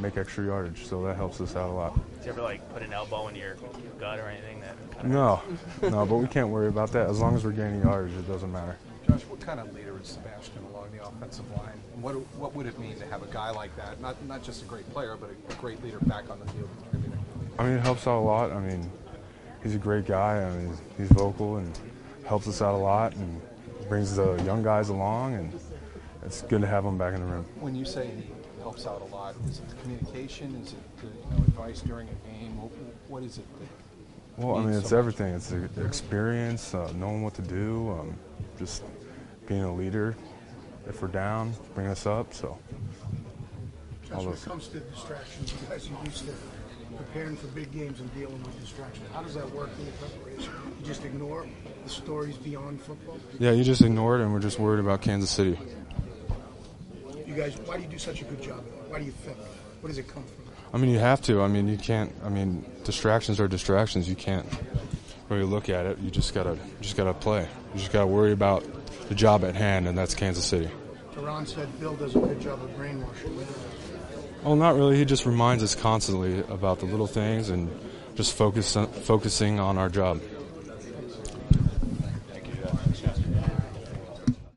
make extra yardage, so that helps us out a lot. Do you ever put an elbow in your gut or anything that kind of No, but we can't worry about that. As long as we're gaining yardage, it doesn't matter. Josh, what kind of leader is Sebastian along the offensive line? And what would it mean to have a guy like that, not just a great player, but a great leader back on the field contributing? I mean, it helps out a lot. I mean, he's a great guy. I mean, he's vocal and helps us out a lot and brings the young guys along, and it's good to have him back in the room. When you say he helps out a lot, is it the communication? Is it the advice during a game? What is it? Well, I mean, it's everything. It's the experience, knowing what to do, just being a leader. If we're down, bring us up. So, Josh, when it comes to distractions, you guys are used to preparing for big games and dealing with distractions. How does that work in the preparation? You just ignore the stories beyond football? Yeah, you just ignore it, and we're just worried about Kansas City. You guys, why do you do such a good job of that? Why do you think? Where does it come from? I mean, you have to. I mean, you can't. I mean, distractions are distractions. You can't really look at it. You just gotta play. You just gotta worry about the job at hand, and that's Kansas City. Teron said Bill does a good job of brainwashing. Oh, not really. He just reminds us constantly about the little things and just focusing on our job.